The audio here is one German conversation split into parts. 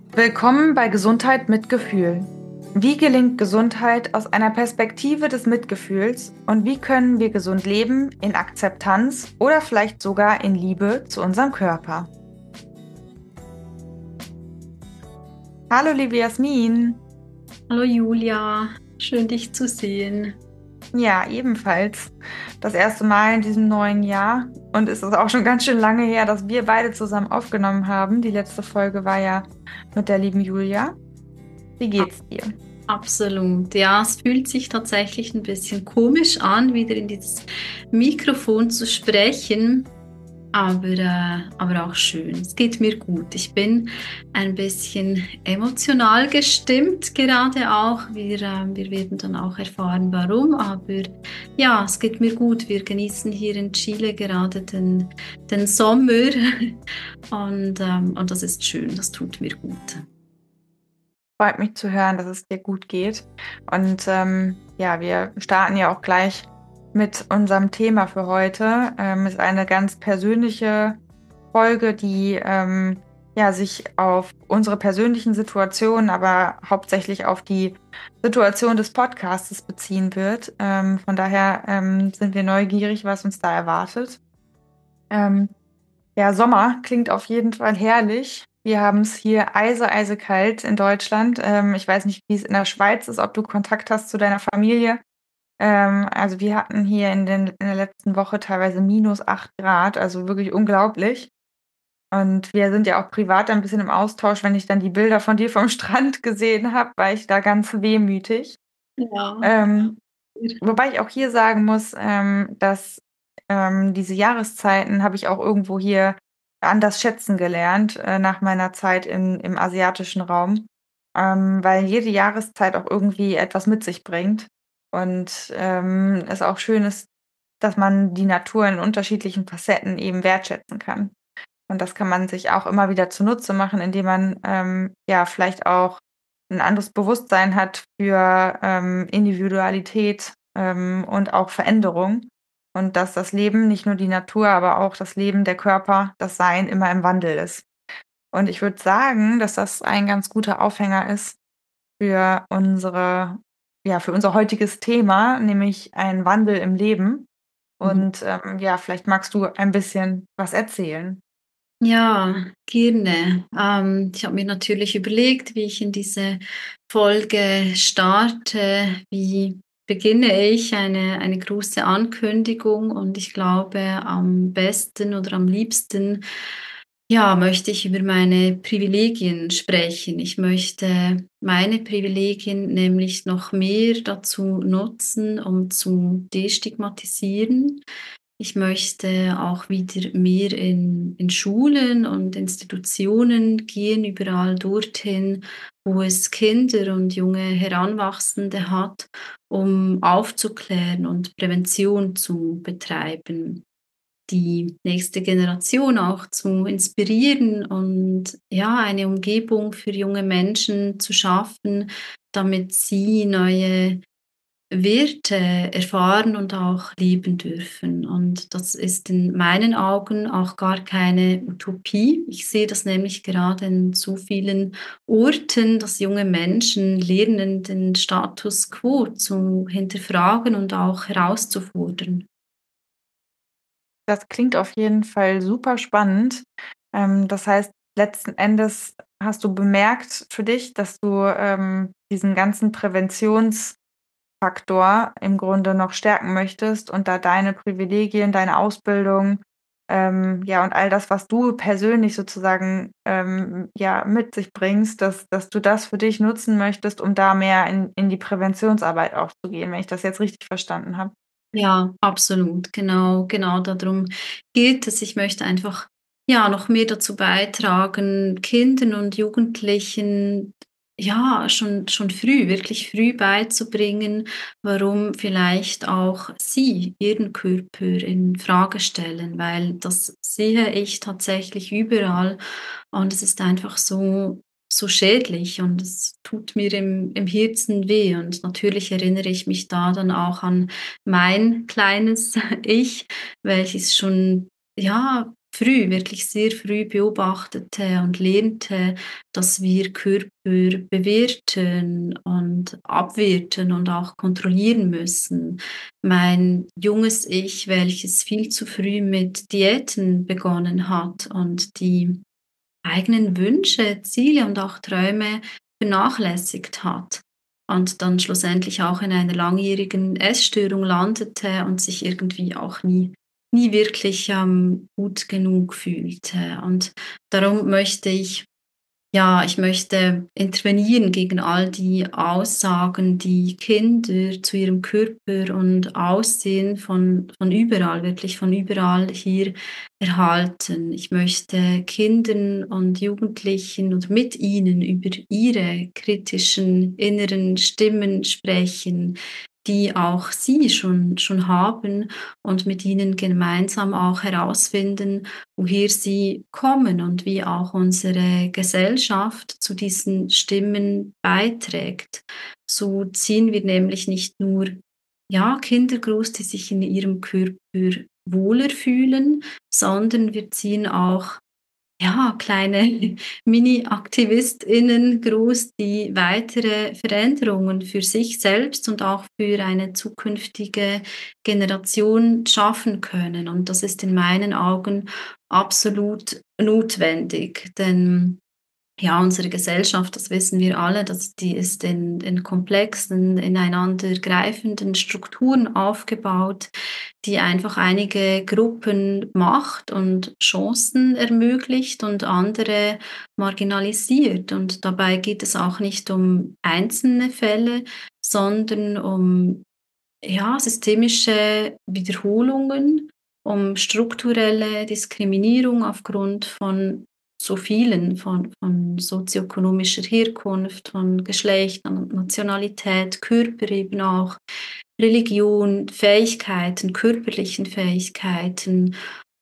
Willkommen bei Gesundheit mit Gefühl. Wie gelingt Gesundheit aus einer Perspektive des Mitgefühls und wie können wir gesund leben in Akzeptanz oder vielleicht sogar in Liebe zu unserem Körper? Hallo liebe Jasmin. Hallo Julia, schön dich zu sehen. Ja, ebenfalls. Das erste Mal in diesem neuen Jahr und es ist auch schon ganz schön lange her, dass wir beide zusammen aufgenommen haben. Die letzte Folge war ja mit der lieben Julia. Wie geht's dir? Absolut, ja, es fühlt sich tatsächlich ein bisschen komisch an, wieder in dieses Mikrofon zu sprechen, aber auch schön. Es geht mir gut. Ich bin ein bisschen emotional gestimmt, gerade auch. Wir werden dann auch erfahren, warum, aber ja, es geht mir gut. Wir genießen hier in Chile gerade den Sommer und das ist schön, das tut mir gut. Freut mich zu hören, dass es dir gut geht. Und ja, wir starten ja auch gleich mit unserem Thema für heute. Ist eine ganz persönliche Folge, die ja, sich auf unsere persönlichen Situationen, aber hauptsächlich auf die Situation des Podcastes beziehen wird. Von daher sind wir neugierig, was uns da erwartet. Ähm, ja, Sommer klingt auf jeden Fall herrlich. Wir haben es hier eisekalt in Deutschland. Ich weiß nicht, wie es in der Schweiz ist, ob du Kontakt hast zu deiner Familie. Also wir hatten hier in der letzten Woche teilweise -8 Grad, also wirklich unglaublich. Und wir sind ja auch privat ein bisschen im Austausch. Wenn ich dann die Bilder von dir vom Strand gesehen habe, war ich da ganz wehmütig. Ja. Ähm, Wobei ich auch hier sagen muss, dass diese Jahreszeiten habe ich auch irgendwo hier anders schätzen gelernt, nach meiner Zeit im asiatischen Raum, weil jede Jahreszeit auch irgendwie etwas mit sich bringt und es auch schön ist, dass man die Natur in unterschiedlichen Facetten eben wertschätzen kann. Und das kann man sich auch immer wieder zunutze machen, indem man ja vielleicht auch ein anderes Bewusstsein hat für Individualität und auch Veränderung. Und dass das Leben, nicht nur die Natur, aber auch das Leben, der Körper, das Sein immer im Wandel ist. Und ich würde sagen, dass das ein ganz guter Aufhänger ist für für unser heutiges Thema, nämlich ein Wandel im Leben. Mhm. Und ja, vielleicht magst du ein bisschen was erzählen. Ja, gerne. Ich habe mir natürlich überlegt, wie ich in diese Folge starte. Wie beginne ich eine große Ankündigung? Und ich glaube, am besten oder am liebsten, ja, möchte ich über meine Privilegien sprechen. Ich möchte meine Privilegien nämlich noch mehr dazu nutzen, um zu destigmatisieren. Ich möchte auch wieder mehr in Schulen und Institutionen gehen, überall dorthin, wo es Kinder und junge Heranwachsende hat, um aufzuklären und Prävention zu betreiben, die nächste Generation auch zu inspirieren und ja, eine Umgebung für junge Menschen zu schaffen, damit sie neue Werte erfahren und auch leben dürfen. Und das ist in meinen Augen auch gar keine Utopie. Ich sehe das nämlich gerade in so vielen Orten, dass junge Menschen lernen, den Status quo zu hinterfragen und auch herauszufordern. Das klingt auf jeden Fall super spannend. Das heißt, letzten Endes hast du bemerkt für dich, dass du diesen ganzen Präventionsfaktor im Grunde noch stärken möchtest und da deine Privilegien, deine Ausbildung, ja, und all das, was du persönlich sozusagen ja, mit sich bringst, dass du das für dich nutzen möchtest, um da mehr in die Präventionsarbeit auch zu gehen, wenn ich das jetzt richtig verstanden habe. Ja, absolut. Genau darum geht es. Ich möchte einfach, ja, noch mehr dazu beitragen, Kindern und Jugendlichen, ja, schon früh, wirklich früh beizubringen, warum vielleicht auch sie ihren Körper in Frage stellen, weil das sehe ich tatsächlich überall und es ist einfach so schädlich und es tut mir im Herzen weh. Und natürlich erinnere ich mich da dann auch an mein kleines Ich, welches schon, ja, früh, wirklich sehr früh beobachtete und lernte, dass wir Körper bewerten und abwerten und auch kontrollieren müssen. Mein junges Ich, welches viel zu früh mit Diäten begonnen hat und die eigenen Wünsche, Ziele und auch Träume vernachlässigt hat und dann schlussendlich auch in einer langjährigen Essstörung landete und sich irgendwie auch nie wirklich, gut genug fühlte. Und darum möchte ich möchte intervenieren gegen all die Aussagen, die Kinder zu ihrem Körper und Aussehen von überall, wirklich von überall hier erhalten. Ich möchte Kindern und Jugendlichen und mit ihnen über ihre kritischen inneren Stimmen sprechen, die auch sie schon haben und mit ihnen gemeinsam auch herausfinden, woher sie kommen und wie auch unsere Gesellschaft zu diesen Stimmen beiträgt. So ziehen wir nämlich nicht nur, ja, Kinder groß, die sich in ihrem Körper wohler fühlen, sondern wir ziehen auch, ja, kleine Mini-AktivistInnen groß, die weitere Veränderungen für sich selbst und auch für eine zukünftige Generation schaffen können. Und das ist in meinen Augen absolut notwendig, denn ja, unsere Gesellschaft, das wissen wir alle, dass die ist in komplexen, ineinandergreifenden Strukturen aufgebaut, die einfach einige Gruppen Macht und Chancen ermöglicht und andere marginalisiert. Und dabei geht es auch nicht um einzelne Fälle, sondern um, ja, systemische Wiederholungen, um strukturelle Diskriminierung aufgrund von so vielen, von sozioökonomischer Herkunft, von Geschlecht, Nationalität, Körper eben auch, Religion, Fähigkeiten, körperlichen Fähigkeiten,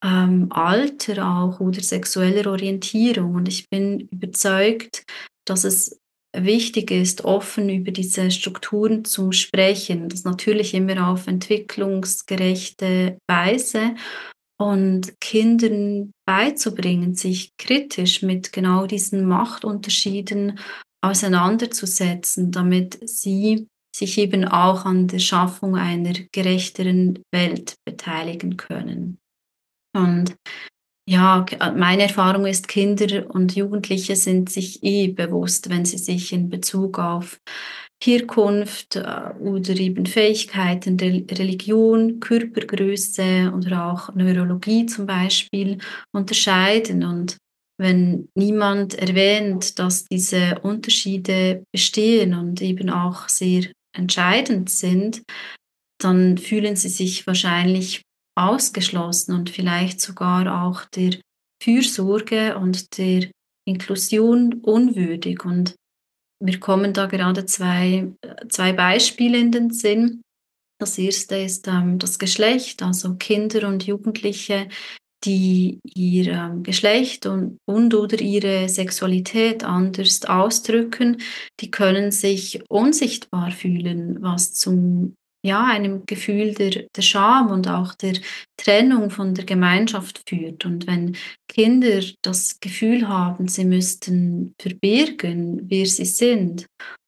Alter auch oder sexueller Orientierung. Und ich bin überzeugt, dass es wichtig ist, offen über diese Strukturen zu sprechen. Das natürlich immer auf entwicklungsgerechte Weise und Kindern beizubringen, sich kritisch mit genau diesen Machtunterschieden auseinanderzusetzen, damit sie sich eben auch an der Schaffung einer gerechteren Welt beteiligen können. Und ja, meine Erfahrung ist, Kinder und Jugendliche sind sich bewusst, wenn sie sich in Bezug auf Herkunft, oder eben Fähigkeiten, Religion, Körpergröße oder auch Neurologie zum Beispiel unterscheiden. Und wenn niemand erwähnt, dass diese Unterschiede bestehen und eben auch sehr entscheidend sind, dann fühlen sie sich wahrscheinlich ausgeschlossen und vielleicht sogar auch der Fürsorge und der Inklusion unwürdig. Und mir kommen da gerade zwei Beispiele in den Sinn. Das erste ist, das Geschlecht, also Kinder und Jugendliche, die ihr, Geschlecht und/oder ihre Sexualität anders ausdrücken, die können sich unsichtbar fühlen, was zum, ja, einem Gefühl der Scham und auch der Trennung von der Gemeinschaft führt. Und wenn Kinder das Gefühl haben, sie müssten verbergen, wer sie sind,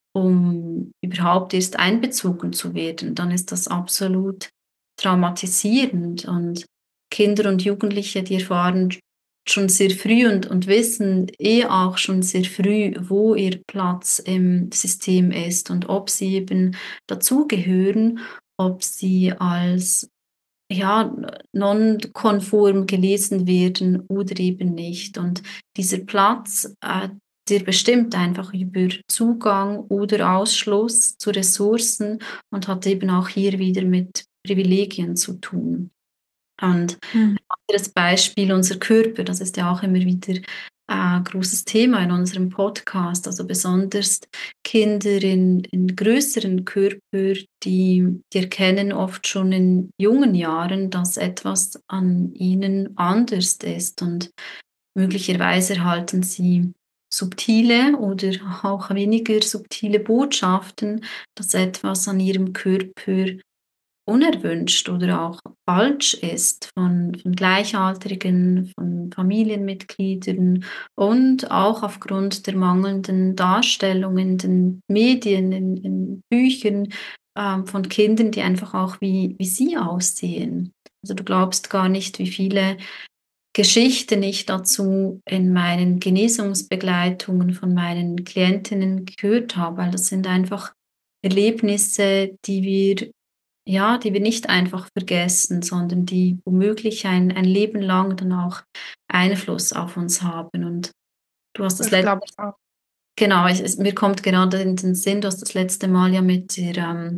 um überhaupt erst einbezogen zu werden, dann ist das absolut traumatisierend. Und Kinder und Jugendliche, die erfahren schon sehr früh und wissen auch schon sehr früh, wo ihr Platz im System ist und ob sie eben dazugehören, ob sie als, ja, nonkonform gelesen werden oder eben nicht. Und dieser Platz, der bestimmt einfach über Zugang oder Ausschluss zu Ressourcen und hat eben auch hier wieder mit Privilegien zu tun. Und Mhm. ein anderes Beispiel, unser Körper, das ist ja auch immer wieder großes Thema in unserem Podcast. Also besonders Kinder in größeren Körper, die erkennen oft schon in jungen Jahren, dass etwas an ihnen anders ist. Und möglicherweise erhalten sie subtile oder auch weniger subtile Botschaften, dass etwas an ihrem Körper unerwünscht oder auch falsch ist von Gleichaltrigen, von Familienmitgliedern und auch aufgrund der mangelnden Darstellung in den Medien, in Büchern, von Kindern, die einfach auch wie sie aussehen. Also, du glaubst gar nicht, wie viele Geschichten ich dazu in meinen Genesungsbegleitungen von meinen Klientinnen gehört habe, weil das sind einfach Erlebnisse, die wir nicht einfach vergessen, sondern die womöglich ein Leben lang dann auch Einfluss auf uns haben. Und du hast das Das letzte glaube ich auch. genau, mir kommt gerade in den Sinn, du hast das letzte Mal ja mit der,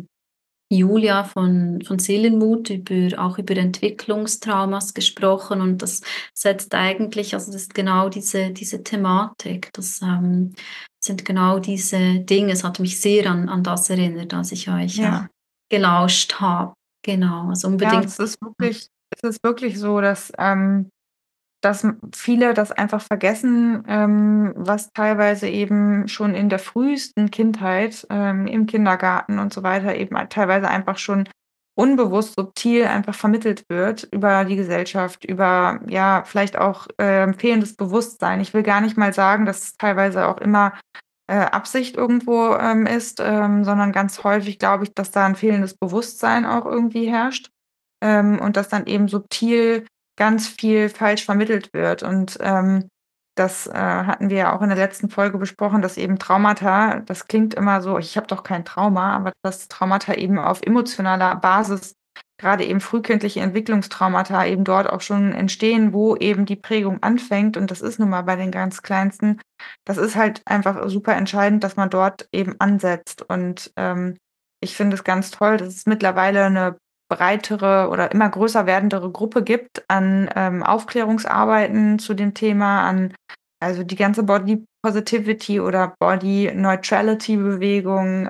Julia von Seelenmut über Entwicklungstraumas gesprochen und das setzt eigentlich also, das ist genau diese Thematik. Das, sind genau diese Dinge. Es hat mich sehr an das erinnert, als ich euch, Ja. gelauscht habe. Genau, also Ja, unbedingt es ist wirklich so, dass viele das einfach vergessen, was teilweise eben schon in der frühesten Kindheit, im Kindergarten und so weiter eben teilweise einfach schon unbewusst, subtil einfach vermittelt wird über die Gesellschaft, über, ja, vielleicht auch, fehlendes Bewusstsein. Ich will gar nicht mal sagen, dass es teilweise auch immer, Absicht irgendwo, ist, sondern ganz häufig glaube ich, dass da ein fehlendes Bewusstsein auch irgendwie herrscht, und dass dann eben subtil ganz viel falsch vermittelt wird. Und, das, hatten wir ja auch in der letzten Folge besprochen, dass eben Traumata, das klingt immer so: „Ich habe doch kein Trauma“, aber dass Traumata eben auf emotionaler Basis, gerade eben frühkindliche Entwicklungstraumata, eben dort auch schon entstehen, wo eben die Prägung anfängt. Und das ist nun mal bei den ganz Kleinsten, das ist halt einfach super entscheidend, dass man dort eben ansetzt. Und, ich finde es ganz toll, dass es mittlerweile eine breitere oder immer größer werdendere Gruppe gibt an, Aufklärungsarbeiten zu dem Thema, an, also die ganze Body Positivity oder Body Neutrality Bewegung,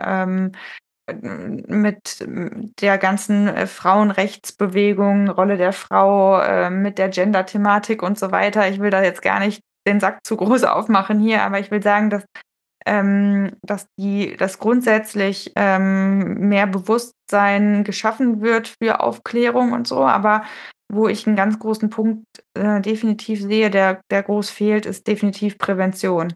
mit, der ganzen, Frauenrechtsbewegung, Rolle der Frau, mit der Gender-Thematik und so weiter. Ich will da jetzt gar nicht den Sack zu groß aufmachen hier, aber ich will sagen, dass grundsätzlich, mehr Bewusstsein geschaffen wird für Aufklärung und so, aber wo ich einen ganz großen Punkt, definitiv sehe, der groß fehlt, ist definitiv Prävention.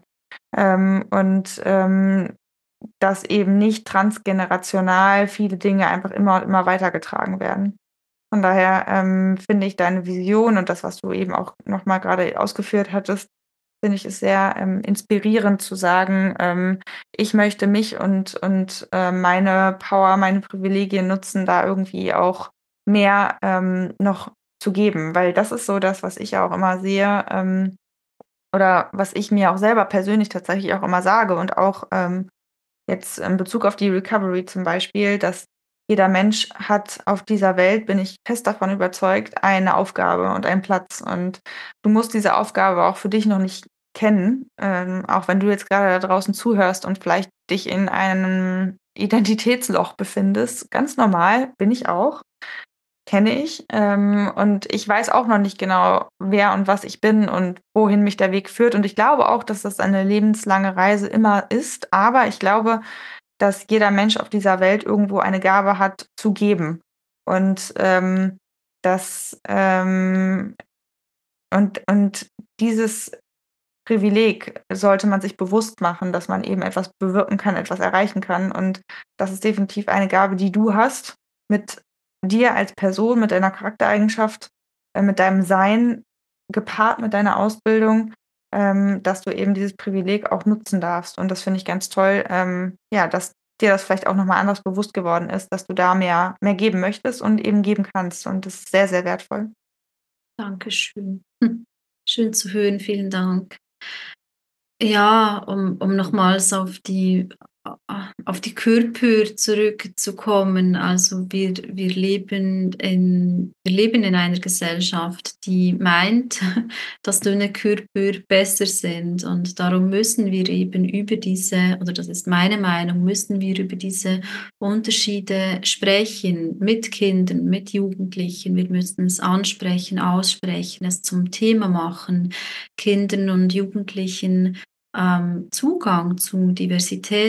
Dass eben nicht transgenerational viele Dinge einfach immer und immer weitergetragen werden. Von daher, finde ich deine Vision und das, was du eben auch noch mal grade ausgeführt hattest, finde ich es sehr, inspirierend zu sagen, ich möchte mich und meine Power, meine Privilegien nutzen, da irgendwie auch mehr, noch zu geben. Weil das ist so das, was ich auch immer sehe, oder was ich mir auch selber persönlich tatsächlich auch immer sage und auch, jetzt in Bezug auf die Recovery zum Beispiel, dass jeder Mensch hat auf dieser Welt, bin ich fest davon überzeugt, eine Aufgabe und einen Platz. Und du musst diese Aufgabe auch für dich noch nicht kennen, auch wenn du jetzt gerade da draußen zuhörst und vielleicht dich in einem Identitätsloch befindest. Ganz normal, bin ich auch. Kenne ich. Und ich weiß auch noch nicht genau, wer und was ich bin und wohin mich der Weg führt. Und ich glaube auch, dass das eine lebenslange Reise immer ist. Aber ich glaube, dass jeder Mensch auf dieser Welt irgendwo eine Gabe hat zu geben. Und das und dieses Privileg sollte man sich bewusst machen, dass man eben etwas bewirken kann, etwas erreichen kann. Und das ist definitiv eine Gabe, die du hast, mit dir als Person, mit deiner Charaktereigenschaft, mit deinem Sein, gepaart mit deiner Ausbildung, dass du eben dieses Privileg auch nutzen darfst. Und das finde ich ganz toll, ja, dass dir das vielleicht auch noch mal anders bewusst geworden ist, dass du da mehr geben möchtest und eben geben kannst. Und das ist sehr, sehr wertvoll. Dankeschön. Schön zu hören, vielen Dank. Ja, um nochmals auf die Körper zurückzukommen. Also wir leben in einer Gesellschaft, die meint, dass dünne Körper besser sind. Und darum müssen wir eben oder das ist meine Meinung, müssen wir über diese Unterschiede sprechen mit Kindern, mit Jugendlichen. Wir müssen es ansprechen, aussprechen, es zum Thema machen, Kindern und Jugendlichen Zugang zu Diversität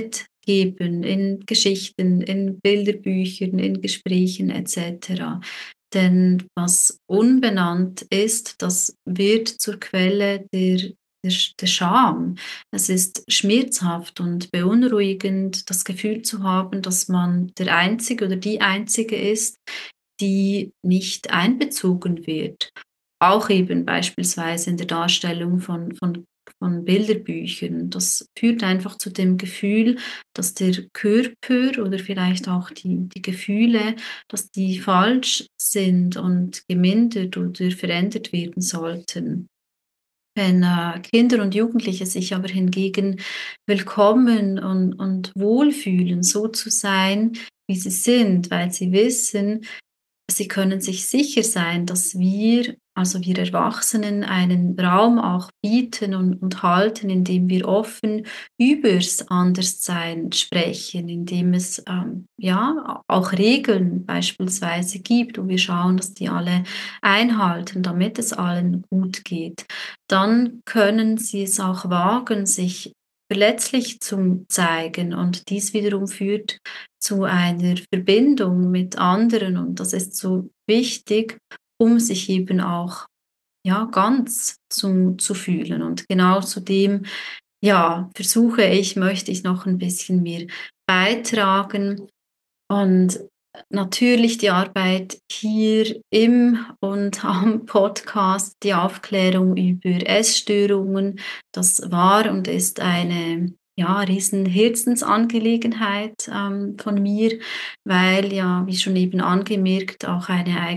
geben in Geschichten, in Bilderbüchern, in Gesprächen etc. Denn was unbenannt ist, das wird zur Quelle der Scham. Es ist schmerzhaft und beunruhigend, das Gefühl zu haben, dass man der Einzige oder die Einzige ist, die nicht einbezogen wird. Auch eben beispielsweise in der Darstellung von Bilderbüchern. Das führt einfach zu dem Gefühl, dass der Körper oder vielleicht auch die Gefühle, dass die falsch sind und gemindert oder verändert werden sollten. Wenn Kinder und Jugendliche sich aber hingegen willkommen und wohlfühlen, so zu sein, wie sie sind, weil sie wissen, sie können sich sicher sein, dass wir, also wir Erwachsenen, einen Raum auch bieten und halten, indem wir offen übers Anderssein sprechen, indem es ja auch Regeln beispielsweise gibt, wo wir schauen, dass die alle einhalten, damit es allen gut geht. Dann können sie es auch wagen, sich verletzlich zu zeigen, und dies wiederum führt zu einer Verbindung mit anderen, und das ist so wichtig, um sich eben auch, ja, ganz zu fühlen. Und genau zu dem, ja, möchte ich noch ein bisschen mehr beitragen. Und natürlich die Arbeit hier im und am Podcast, die Aufklärung über Essstörungen, das war und ist eine, ja, riesen Herzensangelegenheit von mir, weil ja, wie schon eben angemerkt, auch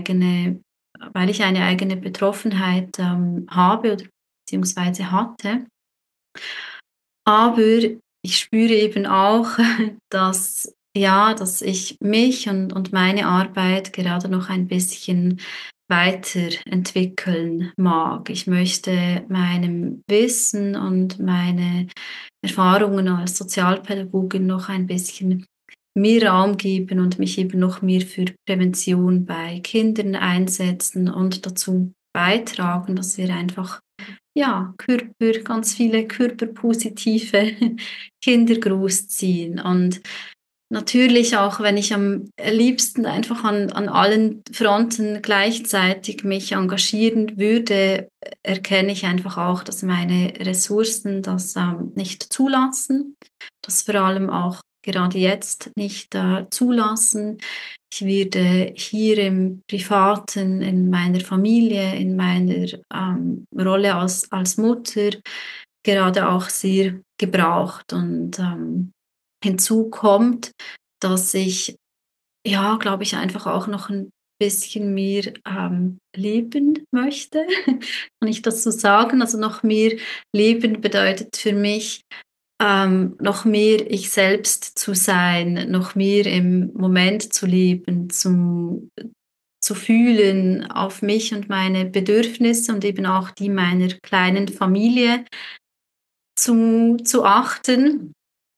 weil ich eine eigene Betroffenheit habe oder beziehungsweise hatte. Aber ich spüre eben auch, dass ja, dass ich mich und meine Arbeit gerade noch ein bisschen weiterentwickeln mag. Ich möchte meinem Wissen und meine Erfahrungen als Sozialpädagogin noch ein bisschen mehr Raum geben und mich eben noch mehr für Prävention bei Kindern einsetzen und dazu beitragen, dass wir einfach, ja, ganz viele körperpositive Kinder großziehen. Und natürlich auch, wenn ich am liebsten einfach an allen Fronten gleichzeitig mich engagieren würde, erkenne ich einfach auch, dass meine Ressourcen das nicht zulassen, das vor allem auch gerade jetzt nicht zulassen. Ich werde hier im Privaten, in meiner Familie, in meiner Rolle als Mutter gerade auch sehr gebraucht. Und hinzu kommt, dass ich, ja, glaube ich, einfach auch noch ein bisschen mehr leben möchte. Kann ich das so sagen? Also noch mehr leben bedeutet für mich, noch mehr ich selbst zu sein, noch mehr im Moment zu leben, zu fühlen, auf mich und meine Bedürfnisse und eben auch die meiner kleinen Familie zu achten.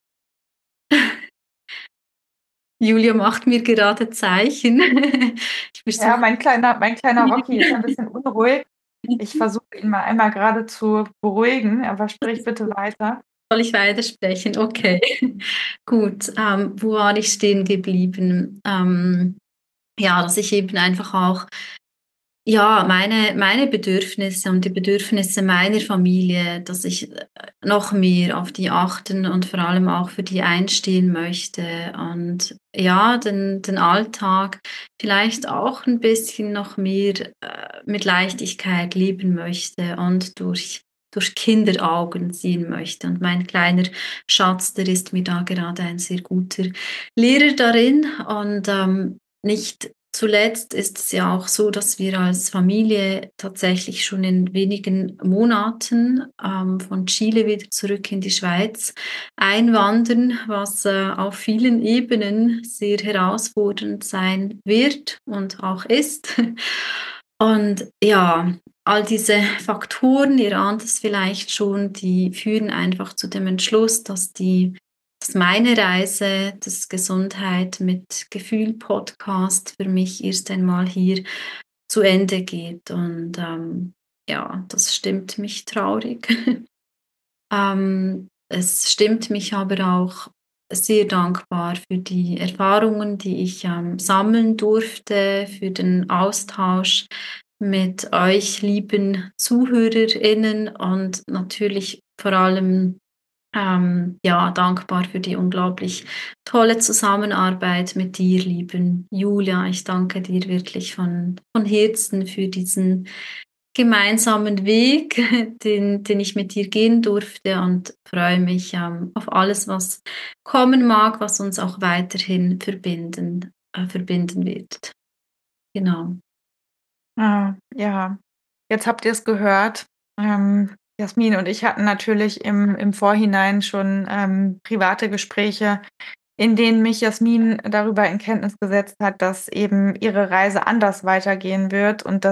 Julia macht mir gerade Zeichen. Ich Ja, versuche. mein kleiner Rocky ist ein bisschen unruhig. Ich versuche ihn mal einmal gerade zu beruhigen, aber sprich bitte weiter. Soll ich weitersprechen? Okay, gut. Wo war ich stehen geblieben? Ja, dass ich eben einfach auch, ja, meine Bedürfnisse und die Bedürfnisse meiner Familie, dass ich noch mehr auf die achten und vor allem auch für die einstehen möchte und ja, den Alltag vielleicht auch ein bisschen noch mehr mit Leichtigkeit leben möchte und durch Kinderaugen sehen möchte. Und mein kleiner Schatz, der ist mir da gerade ein sehr guter Lehrer darin. Und nicht zuletzt ist es ja auch so, dass wir als Familie tatsächlich schon in wenigen Monaten von Chile wieder zurück in die Schweiz einwandern, was auf vielen Ebenen sehr herausfordernd sein wird und auch ist. Und ja, all diese Faktoren, ihr ahnt es vielleicht schon, die führen einfach zu dem Entschluss, dass meine Reise des Gesundheit mit Gefühl Podcast für mich erst einmal hier zu Ende geht. Und ja, das stimmt mich traurig. Es stimmt mich aber auch sehr dankbar für die Erfahrungen, die ich sammeln durfte, für den Austausch mit euch lieben ZuhörerInnen und natürlich vor allem ja, dankbar für die unglaublich tolle Zusammenarbeit mit dir, lieben Julia. Ich danke dir wirklich von Herzen für diesen gemeinsamen Weg, den ich mit dir gehen durfte und freue mich auf alles, was kommen mag, was uns auch weiterhin verbinden wird. Genau. Ah, ja, jetzt habt ihr es gehört. Jasmin und ich hatten natürlich im Vorhinein schon private Gespräche, in denen mich Jasmin darüber in Kenntnis gesetzt hat, dass eben ihre Reise anders weitergehen wird und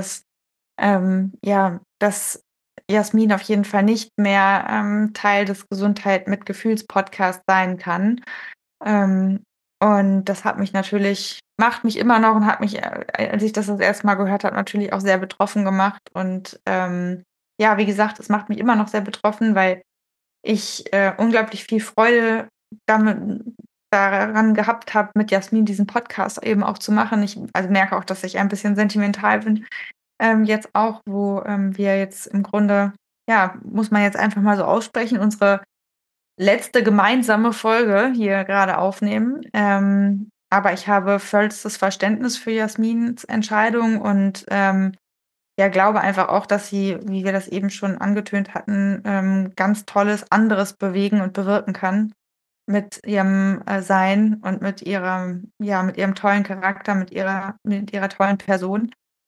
dass Jasmin auf jeden Fall nicht mehr Teil des Gesundheit mit Gefühls Podcasts sein kann. Ähm, und das macht mich immer noch und hat mich, als ich das erste Mal gehört habe, natürlich auch sehr betroffen gemacht. Und ja, wie gesagt, es macht mich immer noch sehr betroffen, weil ich unglaublich viel Freude damit daran gehabt habe, mit Jasmin diesen Podcast eben auch zu machen. Ich also merke auch, dass ich ein bisschen sentimental bin, jetzt auch, wo wir jetzt im Grunde, ja, muss man jetzt einfach mal so aussprechen, unsere letzte gemeinsame Folge hier gerade aufnehmen. Aber ich habe vollstes Verständnis für Jasmins Entscheidung und ja, glaube einfach auch, dass sie, wie wir das eben schon angetönt hatten, ganz Tolles anderes bewegen und bewirken kann mit ihrem Sein und mit ihrem tollen Charakter, mit ihrer tollen Person.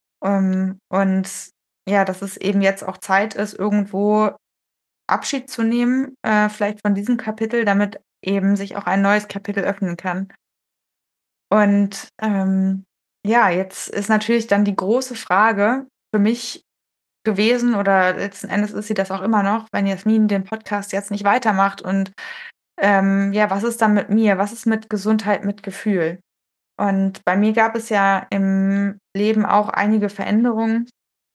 Und ja, dass es eben jetzt auch Zeit ist, irgendwo Abschied zu nehmen, vielleicht von diesem Kapitel, damit eben sich auch ein neues Kapitel öffnen kann. Und ja, jetzt ist natürlich dann die große Frage für mich gewesen, oder letzten Endes ist sie das auch immer noch, wenn Jasmin den Podcast jetzt nicht weitermacht und ja, was ist dann mit mir? Was ist mit Gesundheit, mit Gefühl? Und bei mir gab es ja im Leben auch einige Veränderungen,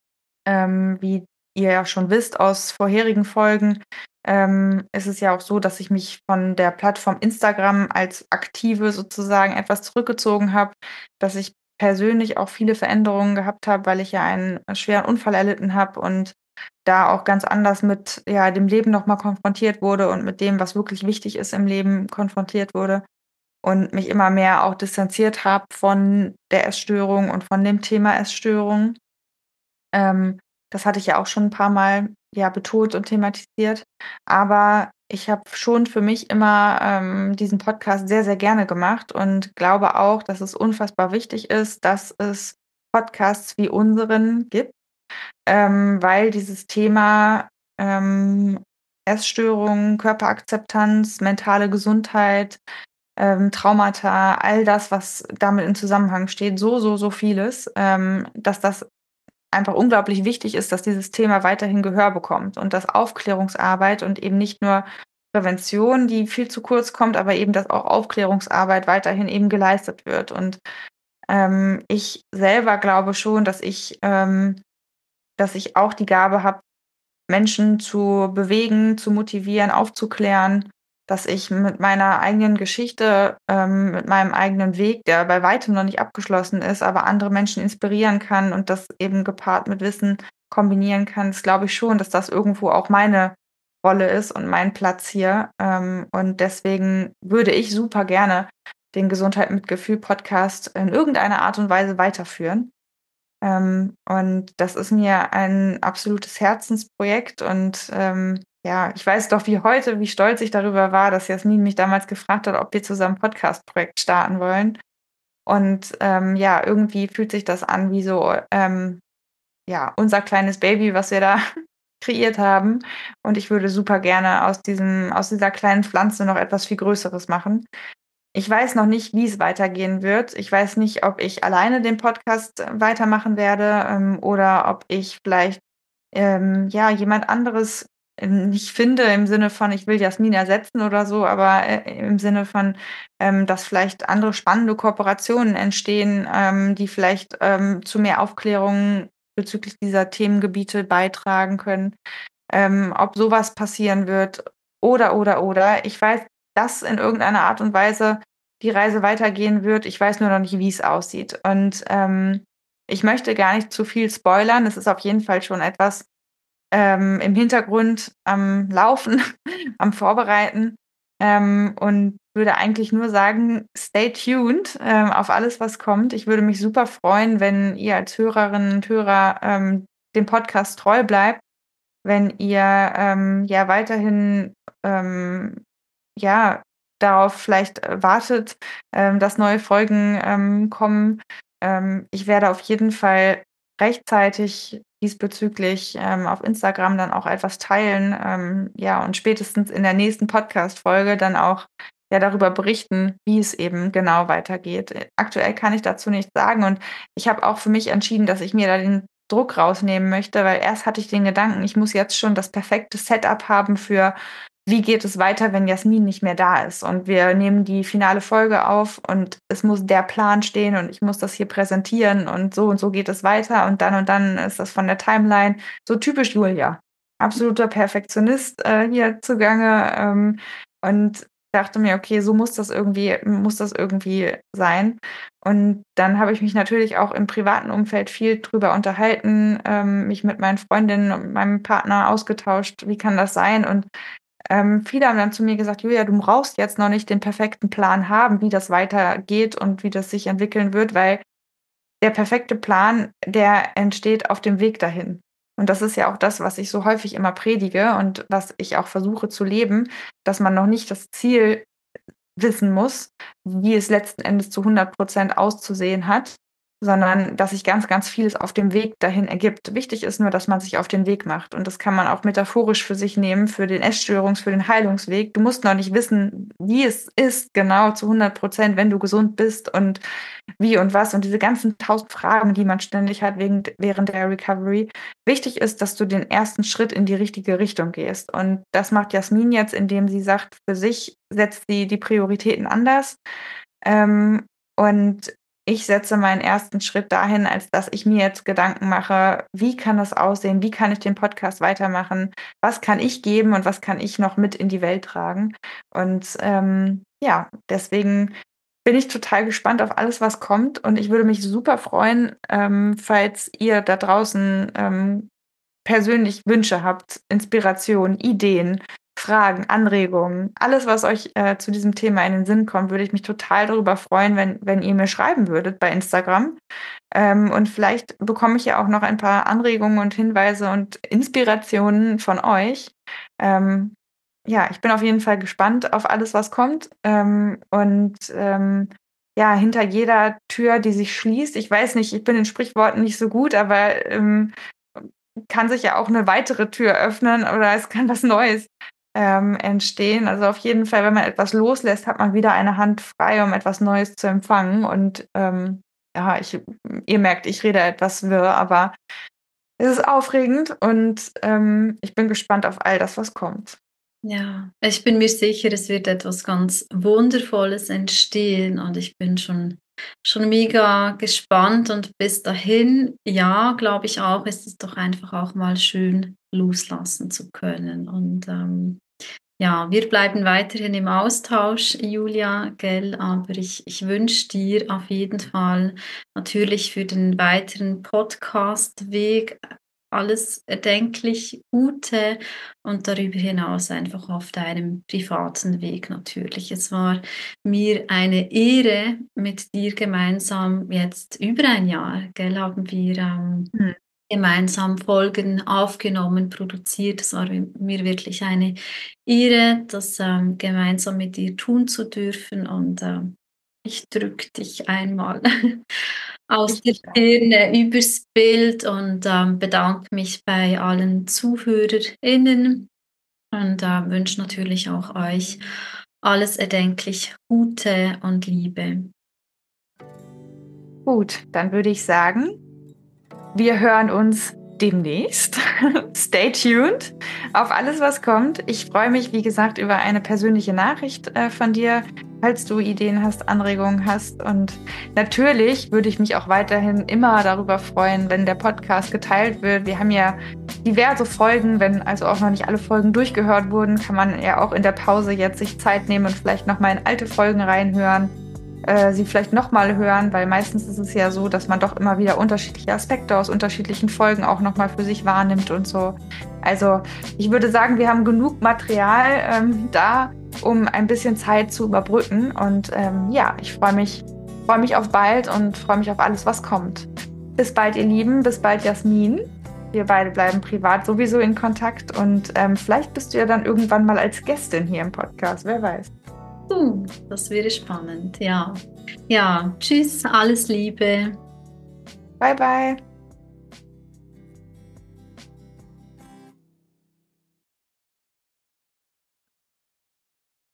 wie ihr ja schon wisst aus vorherigen Folgen, ist es ja auch so, dass ich mich von der Plattform Instagram als Aktive sozusagen etwas zurückgezogen habe, dass ich persönlich auch viele Veränderungen gehabt habe, weil ich ja einen schweren Unfall erlitten habe und da auch ganz anders mit, ja, dem Leben noch mal konfrontiert wurde und mit dem, was wirklich wichtig ist im Leben, konfrontiert wurde und mich immer mehr auch distanziert habe von der Essstörung und von dem Thema Essstörung. Ähm, Das hatte ich ja auch schon ein paar Mal, ja, betont und thematisiert. Aber ich habe schon für mich immer, diesen Podcast sehr, sehr gerne gemacht und glaube auch, dass es unfassbar wichtig ist, dass es Podcasts wie unseren gibt, weil dieses Thema, ähm, Essstörungen, Körperakzeptanz, mentale Gesundheit, Traumata, all das, was damit in Zusammenhang steht, so vieles, dass das einfach unglaublich wichtig ist, dass dieses Thema weiterhin Gehör bekommt und dass Aufklärungsarbeit und eben nicht nur Prävention, die viel zu kurz kommt, aber eben, dass auch Aufklärungsarbeit weiterhin eben geleistet wird. Und ich selber glaube schon, dass ich auch die Gabe habe, Menschen zu bewegen, zu motivieren, aufzuklären, dass ich mit meiner eigenen Geschichte, mit meinem eigenen Weg, der bei weitem noch nicht abgeschlossen ist, aber andere Menschen inspirieren kann und das eben gepaart mit Wissen kombinieren kann. Das glaube ich schon, dass das irgendwo auch meine Rolle ist und mein Platz hier. Und deswegen würde ich super gerne den Gesundheit mit Gefühl Podcast in irgendeiner Art und Weise weiterführen. Und das ist mir ein absolutes Herzensprojekt und ja, ich weiß doch wie heute, wie stolz ich darüber war, dass Jasmin mich damals gefragt hat, ob wir zusammen 'n Podcast-Projekt starten wollen. Und ja, irgendwie fühlt sich das an wie so, ja, unser kleines Baby, was wir da kreiert haben. Und ich würde super gerne aus dieser kleinen Pflanze noch etwas viel Größeres machen. Ich weiß noch nicht, wie es weitergehen wird. Ich weiß nicht, ob ich alleine den Podcast weitermachen werde, oder ob ich vielleicht, ja, jemand anderes, nicht finde im Sinne von, ich will Jasmin ersetzen oder so, aber, im Sinne von, dass vielleicht andere spannende Kooperationen entstehen, die vielleicht, zu mehr Aufklärung bezüglich dieser Themengebiete beitragen können. Ob sowas passieren wird oder. Ich weiß dass in irgendeiner Art und Weise die Reise weitergehen wird. Ich weiß nur noch nicht, wie es aussieht. Und ich möchte gar nicht zu viel spoilern. Es ist auf jeden Fall schon etwas im Hintergrund am Laufen, am Vorbereiten. Und würde eigentlich nur sagen, stay tuned auf alles, was kommt. Ich würde mich super freuen, wenn ihr als Hörerinnen und Hörer dem Podcast treu bleibt, wenn ihr ja weiterhin ja darauf vielleicht wartet, dass neue Folgen kommen. Ich werde auf jeden Fall rechtzeitig diesbezüglich auf Instagram dann auch etwas teilen, ja, und spätestens in der nächsten Podcast-Folge dann auch ja darüber berichten, wie es eben genau weitergeht. Aktuell kann ich dazu nichts sagen und ich habe auch für mich entschieden, dass ich mir da den Druck rausnehmen möchte, weil erst hatte ich den Gedanken, ich muss jetzt schon das perfekte Setup haben für wie geht es weiter, wenn Jasmin nicht mehr da ist. Und wir nehmen die finale Folge auf und es muss der Plan stehen und ich muss das hier präsentieren und so geht es weiter und dann ist das von der Timeline. So typisch Julia. Absoluter Perfektionist hier zugange. Und dachte mir, okay, so muss das irgendwie sein. Und dann habe ich mich natürlich auch im privaten Umfeld viel drüber unterhalten, mich mit meinen Freundinnen und meinem Partner ausgetauscht, wie kann das sein? Und viele haben dann zu mir gesagt, Julia, du brauchst jetzt noch nicht den perfekten Plan haben, wie das weitergeht und wie das sich entwickeln wird, weil der perfekte Plan, der entsteht auf dem Weg dahin. Und das ist ja auch das, was ich so häufig immer predige und was ich auch versuche zu leben, dass man noch nicht das Ziel wissen muss, wie es letzten Endes zu 100% auszusehen hat, sondern dass sich ganz, ganz vieles auf dem Weg dahin ergibt. Wichtig ist nur, dass man sich auf den Weg macht. Und das kann man auch metaphorisch für sich nehmen, für den für den Heilungsweg. Du musst noch nicht wissen, wie es ist, genau zu 100%, wenn du gesund bist und wie und was und diese ganzen 1000 Fragen, die man ständig hat während der Recovery. Wichtig ist, dass du den ersten Schritt in die richtige Richtung gehst. Und das macht Jasmin jetzt, indem sie sagt, für sich setzt sie die Prioritäten anders. Und ich setze meinen ersten Schritt dahin, als dass ich mir jetzt Gedanken mache, wie kann das aussehen, wie kann ich den Podcast weitermachen, was kann ich geben und was kann ich noch mit in die Welt tragen. Und ja, deswegen bin ich total gespannt auf alles, was kommt. Und ich würde mich super freuen, falls ihr da draußen persönlich Wünsche habt, Inspiration, Ideen, Fragen, Anregungen, alles, was euch zu diesem Thema in den Sinn kommt, würde ich mich total darüber freuen, wenn ihr mir schreiben würdet bei Instagram. Und vielleicht bekomme ich ja auch noch ein paar Anregungen und Hinweise und Inspirationen von euch. Ja, ich bin auf jeden Fall gespannt auf alles, was kommt. Ja, hinter jeder Tür, die sich schließt, ich weiß nicht, ich bin in Sprichworten nicht so gut, aber kann sich ja auch eine weitere Tür öffnen oder es kann was Neues entstehen. Also auf jeden Fall, wenn man etwas loslässt, hat man wieder eine Hand frei, um etwas Neues zu empfangen. Und ja, ihr merkt, ich rede etwas wirr, aber es ist aufregend und ich bin gespannt auf all das, was kommt. Ja, ich bin mir sicher, es wird etwas ganz Wundervolles entstehen und ich bin schon mega gespannt und bis dahin, ja, glaube ich auch, ist es doch einfach auch mal schön loslassen zu können. Und ja, wir bleiben weiterhin im Austausch, Julia, gell, aber ich wünsche dir auf jeden Fall natürlich für den weiteren Podcast-Weg alles erdenklich Gute und darüber hinaus einfach auf deinem privaten Weg natürlich. Es war mir eine Ehre, mit dir gemeinsam jetzt über ein Jahr, gell, haben wir Hm. gemeinsam Folgen aufgenommen, produziert. Es war mir wirklich eine Ehre, das gemeinsam mit dir tun zu dürfen und ich drücke dich einmal aus Ich der dich auch. Ferne übers Bild und bedanke mich bei allen ZuhörerInnen und wünsche natürlich auch euch alles erdenklich Gute und Liebe. Gut, dann würde ich sagen, wir hören uns demnächst. Stay tuned auf alles, was kommt. Ich freue mich, wie gesagt, über eine persönliche Nachricht von dir, falls du Ideen hast, Anregungen hast. Und natürlich würde ich mich auch weiterhin immer darüber freuen, wenn der Podcast geteilt wird. Wir haben ja diverse Folgen. Wenn also auch noch nicht alle Folgen durchgehört wurden, kann man ja auch in der Pause jetzt sich Zeit nehmen und vielleicht nochmal in alte Folgen reinhören, sie vielleicht nochmal hören, weil meistens ist es ja so, dass man doch immer wieder unterschiedliche Aspekte aus unterschiedlichen Folgen auch nochmal für sich wahrnimmt und so. Also ich würde sagen, wir haben genug Material da, um ein bisschen Zeit zu überbrücken. Und ja, ich freue mich auf bald und freue mich auf alles, was kommt. Bis bald, ihr Lieben, bis bald, Jasmin. Wir beide bleiben privat sowieso in Kontakt und vielleicht bist du ja dann irgendwann mal als Gästin hier im Podcast, wer weiß. Das wäre spannend, ja. Ja, tschüss, alles Liebe. Bye, bye.